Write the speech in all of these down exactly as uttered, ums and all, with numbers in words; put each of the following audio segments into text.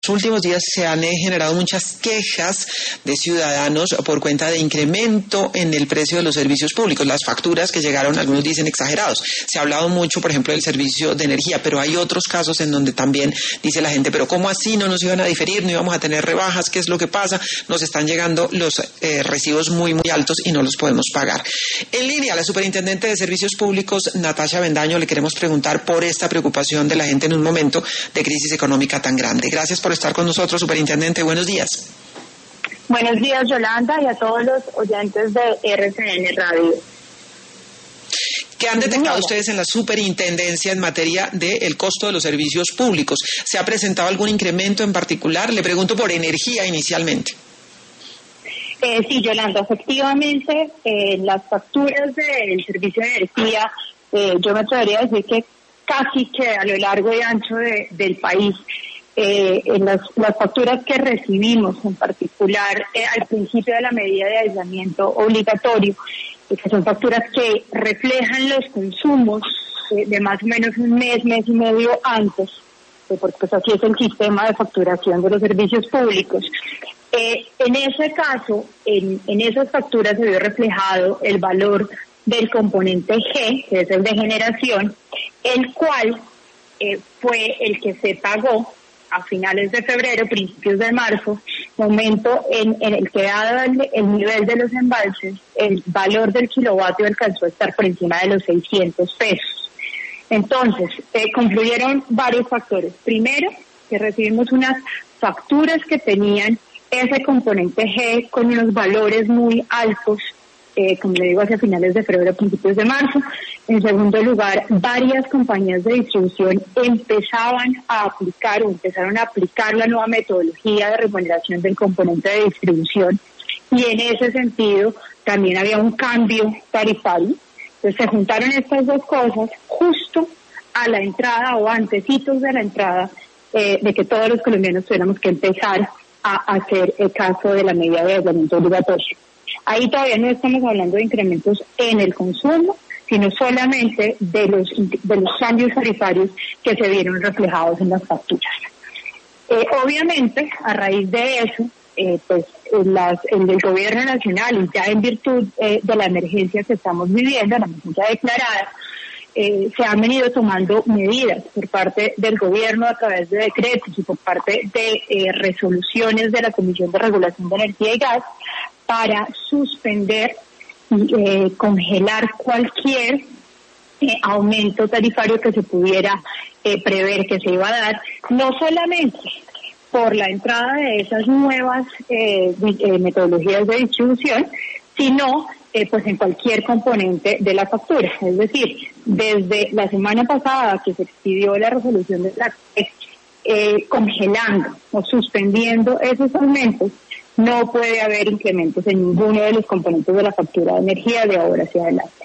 últimos días se han eh, generado muchas quejas de ciudadanos por cuenta de incremento en el precio de los servicios públicos, las facturas que llegaron, algunos dicen exagerados. Se ha hablado mucho, por ejemplo, del servicio de energía, pero hay otros casos en donde también dice la gente, pero ¿cómo así? No nos iban a diferir, no íbamos a tener rebajas, ¿qué es lo que pasa? Nos están llegando los eh, recibos muy, muy altos y no los podemos pagar. En línea, la superintendente de Servicios Públicos, Natasha Bendaño, le queremos preguntar por esta preocupación de la gente en un momento de crisis económica tan grande. Gracias por estar con nosotros, superintendente. Buenos días. Buenos días, Yolanda, y a todos los oyentes de R C N Radio. ¿Qué han detectado ustedes en la superintendencia en materia del costo de los servicios públicos? ¿Se ha presentado algún incremento en particular? Le pregunto por energía inicialmente. Eh, sí, Yolanda, efectivamente, eh, las facturas del servicio de energía, eh, yo me atrevería a decir que casi que a lo largo y ancho de, del país, eh, en las, las facturas que recibimos, en particular eh, al principio de la medida de aislamiento obligatorio, eh, que son facturas que reflejan los consumos eh, de más o menos un mes, mes y medio antes, eh, porque pues así es el sistema de facturación de los servicios públicos. Eh, en ese caso, en, en esas facturas se vio reflejado el valor del componente G, que es el de generación, el cual eh, fue el que se pagó a finales de febrero, principios de marzo, momento en, en el que dado el, el nivel de los embalses, el valor del kilovatio alcanzó a estar por encima de los seiscientos pesos. Entonces, eh, confluyeron varios factores. Primero, que recibimos unas facturas que tenían ese componente G con unos valores muy altos, eh, como le digo, hacia finales de febrero, principios de marzo. En segundo lugar, varias compañías de distribución empezaban a aplicar o empezaron a aplicar la nueva metodología de remuneración del componente de distribución, y en ese sentido también había un cambio tarifario. Entonces se juntaron estas dos cosas justo a la entrada o antecitos de la entrada eh, de que todos los colombianos tuviéramos que empezar a hacer el caso de la medida de aislamiento obligatorio. Ahí todavía no estamos hablando de incrementos en el consumo, sino solamente de los de los cambios tarifarios que se vieron reflejados en las facturas. Eh, obviamente, a raíz de eso, eh, pues las, el del gobierno nacional, y ya en virtud eh, de la emergencia que estamos viviendo, la emergencia declarada, Eh, se han venido tomando medidas por parte del gobierno a través de decretos y por parte de eh, resoluciones de la Comisión de Regulación de Energía y Gas para suspender y eh, congelar cualquier eh, aumento tarifario que se pudiera eh, prever que se iba a dar, no solamente por la entrada de esas nuevas eh, eh, metodologías de distribución, sino Eh, pues en cualquier componente de la factura. Es decir, desde la semana pasada que se expidió la resolución de la eh, congelando o suspendiendo esos aumentos, no puede haber incrementos en ninguno de los componentes de la factura de energía de ahora hacia adelante.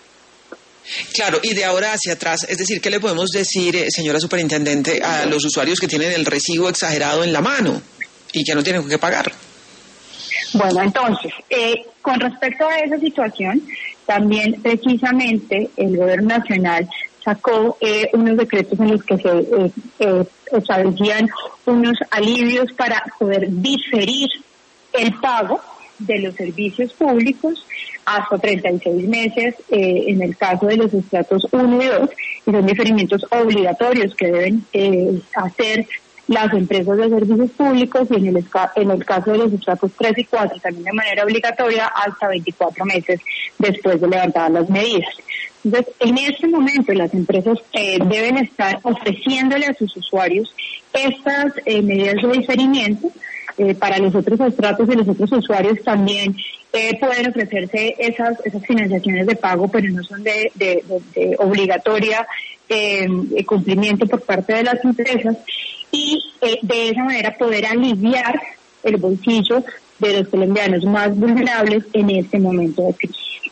Claro, y de ahora hacia atrás, es decir, ¿qué le podemos decir, eh, señora superintendente, a los usuarios que tienen el recibo exagerado en la mano y que no tienen que pagar? Bueno, entonces, eh, con respecto a esa situación, también precisamente el gobierno nacional sacó eh, unos decretos en los que se eh, eh, establecían unos alivios para poder diferir el pago de los servicios públicos hasta treinta y seis meses eh, en el caso de los estratos uno y dos, y son diferimientos obligatorios que deben eh, hacer las empresas de servicios públicos, y en el, en el caso de los estratos tres y cuatro también de manera obligatoria hasta veinticuatro meses después de levantadas las medidas. Entonces, en este momento las empresas eh, deben estar ofreciéndole a sus usuarios estas eh, medidas de diferimiento. Eh, para los otros estratos y los otros usuarios también eh, pueden ofrecerse esas esas financiaciones de pago, pero no son de, de, de, de obligatoria eh, cumplimiento por parte de las empresas, y eh, de esa manera poder aliviar el bolsillo de los colombianos más vulnerables en este momento de crisis.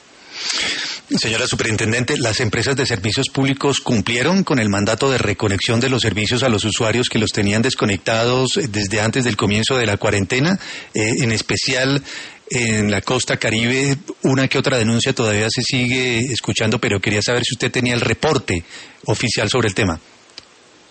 Señora superintendente, ¿las empresas de servicios públicos cumplieron con el mandato de reconexión de los servicios a los usuarios que los tenían desconectados desde antes del comienzo de la cuarentena? Eh, en especial en la costa Caribe, una que otra denuncia todavía se sigue escuchando, pero quería saber si usted tenía el reporte oficial sobre el tema.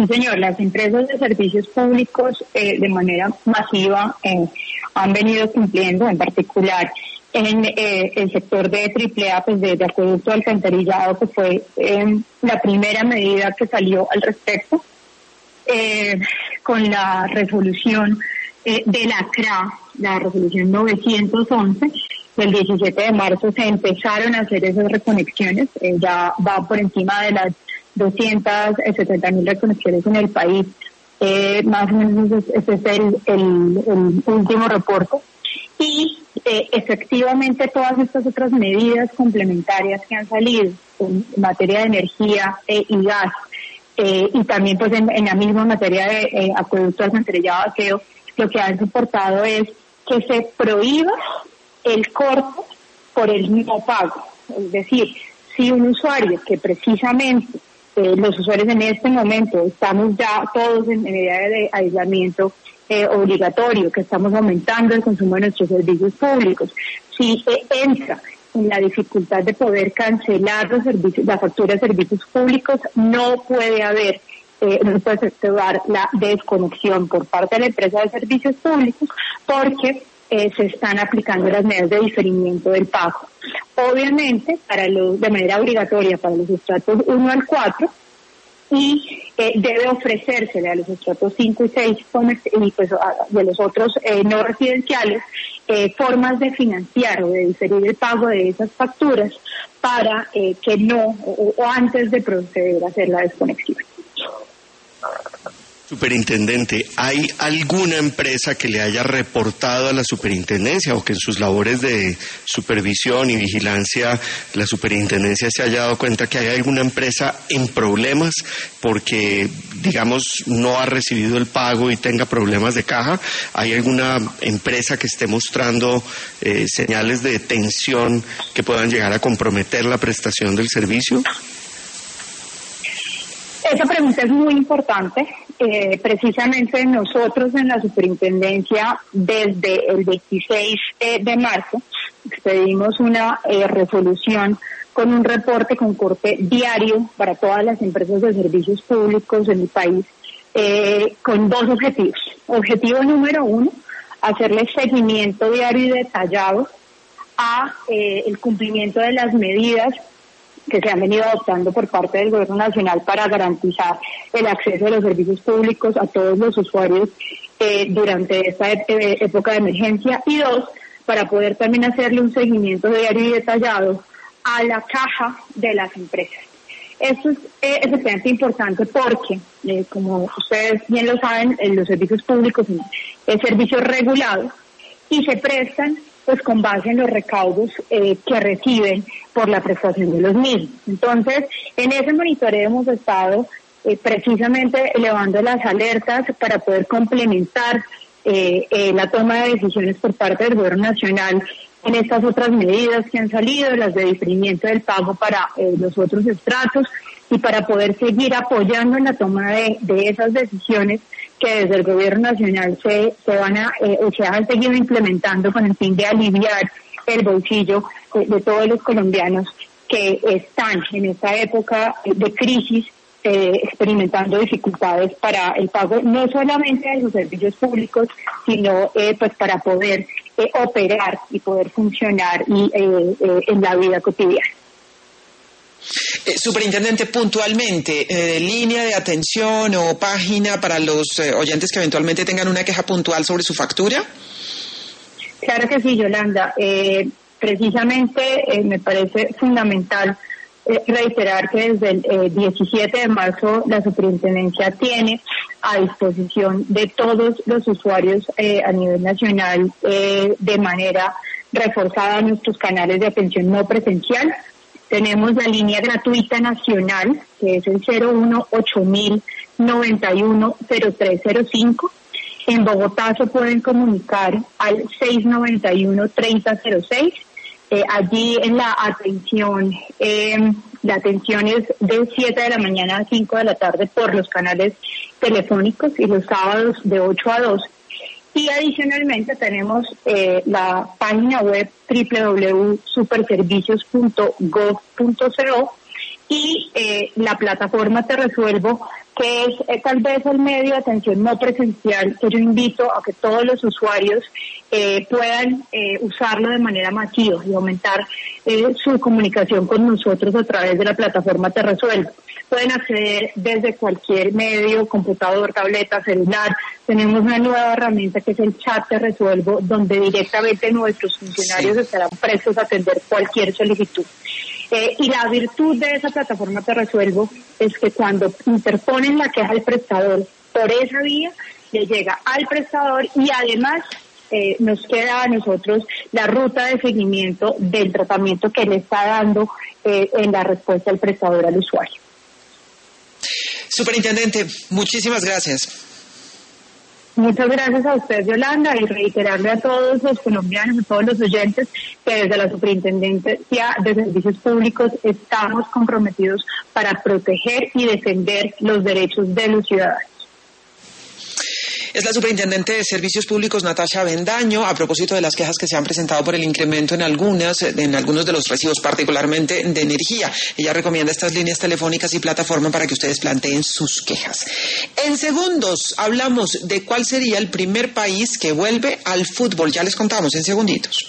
Sí, señor, las empresas de servicios públicos eh, de manera masiva eh, han venido cumpliendo, en particular en eh, el sector de triple A, pues de, de acueducto alcantarillado, que fue eh, la primera medida que salió al respecto, eh, con la resolución eh, de la C R A, la resolución novecientos once, del diecisiete de marzo se empezaron a hacer esas reconexiones, eh, ya va por encima de las doscientas setenta mil reconexiones en el país, eh, más o menos ese es el, el, el último reporte. Y eh, efectivamente todas estas otras medidas complementarias que han salido en materia de energía eh, y gas, eh, y también pues en, en la misma materia de eh, acueducto alcantarillado, aseo, lo que han soportado es que se prohíba el corte por el no pago. Es decir, si un usuario que precisamente eh, los usuarios en este momento estamos ya todos en medida de aislamiento Eh, obligatorio, que estamos aumentando el consumo de nuestros servicios públicos, si eh, entra en la dificultad de poder cancelar los servicios, la factura de servicios públicos, no puede haber, eh, no puede efectuar la desconexión por parte de la empresa de servicios públicos, porque eh, se están aplicando las medidas de diferimiento del pago. Obviamente, para los, de manera obligatoria para los estratos uno al cuatro, y eh, debe ofrecérsele a los estratos cinco y seis y pues a, de los otros eh, no residenciales eh, formas de financiar o de diferir el pago de esas facturas para eh, que no o, o antes de proceder a hacer la desconexión. Superintendente, ¿hay alguna empresa que le haya reportado a la superintendencia o que en sus labores de supervisión y vigilancia la superintendencia se haya dado cuenta que hay alguna empresa en problemas porque, digamos, no ha recibido el pago y tenga problemas de caja? ¿Hay alguna empresa que esté mostrando eh, señales de tensión que puedan llegar a comprometer la prestación del servicio? Esa pregunta es muy importante. Eh, precisamente nosotros en la superintendencia, desde el veintiséis de marzo, expedimos una eh, resolución con un reporte con corte diario para todas las empresas de servicios públicos en el país, eh, con dos objetivos. Objetivo número uno, hacerle seguimiento diario y detallado a eh, el cumplimiento de las medidas que se han venido adoptando por parte del Gobierno Nacional para garantizar el acceso a los servicios públicos a todos los usuarios eh, durante esta e- época de emergencia, y dos, para poder también hacerle un seguimiento diario y detallado a la caja de las empresas. Esto es eh, especialmente importante porque, eh, como ustedes bien lo saben, en los servicios públicos es servicios regulados y se prestan pues con base en los recaudos eh, que reciben por la prestación de los mismos. Entonces, en ese monitoreo hemos estado eh, precisamente elevando las alertas para poder complementar eh, eh, la toma de decisiones por parte del Gobierno Nacional en estas otras medidas que han salido, las de diferimiento del pago para eh, los otros estratos, y para poder seguir apoyando en la toma de, de esas decisiones que desde el Gobierno Nacional se, se van a, eh, se han seguido implementando con el fin de aliviar el bolsillo eh, de todos los colombianos que están en esta época de crisis eh, experimentando dificultades para el pago no solamente de los servicios públicos, sino eh, pues para poder eh, operar y poder funcionar y, eh, eh, en la vida cotidiana. Eh, superintendente, puntualmente, eh, línea de atención o página para los eh, oyentes que eventualmente tengan una queja puntual sobre su factura. Claro que sí, Yolanda. Eh, precisamente eh, me parece fundamental eh, reiterar que desde el eh, diecisiete de marzo la superintendencia tiene a disposición de todos los usuarios eh, a nivel nacional eh, de manera reforzada nuestros canales de atención no presencial. Tenemos la línea gratuita nacional, que es el cero uno ocho mil noventa y uno cero tres cero cinco. En Bogotá se pueden comunicar al seis noventa y uno treinta cero seis. Eh, allí en la atención, eh, la atención es de siete de la mañana a cinco de la tarde por los canales telefónicos y los sábados de ocho a doce. Y adicionalmente tenemos eh, la página web doble u doble u doble u punto superservicios punto gov punto co y eh, la plataforma Te Resuelvo, que es eh, tal vez el medio de atención no presencial que yo invito a que todos los usuarios eh, puedan eh, usarlo de manera masiva y aumentar eh, su comunicación con nosotros a través de la plataforma Te Resuelvo. Pueden acceder desde cualquier medio, computador, tableta, celular. Tenemos una nueva herramienta que es el chat Te Resuelvo, donde directamente nuestros funcionarios sí. estarán prestos a atender cualquier solicitud. Eh, y la virtud de esa plataforma Te Resuelvo es que cuando interponen la queja al prestador por esa vía, le llega al prestador y además eh, nos queda a nosotros la ruta de seguimiento del tratamiento que le está dando eh, en la respuesta del prestador al usuario. Superintendente, muchísimas gracias. Muchas gracias a usted, Yolanda, y reiterarle a todos los colombianos, a todos los oyentes, que desde la Superintendencia de Servicios Públicos estamos comprometidos para proteger y defender los derechos de los ciudadanos. Es la Superintendente de Servicios Públicos, Natasha Avendaño, a propósito de las quejas que se han presentado por el incremento en algunas, en algunos de los recibos, particularmente de energía. Ella recomienda estas líneas telefónicas y plataforma para que ustedes planteen sus quejas. En segundos hablamos de cuál sería el primer país que vuelve al fútbol. Ya les contamos en segunditos.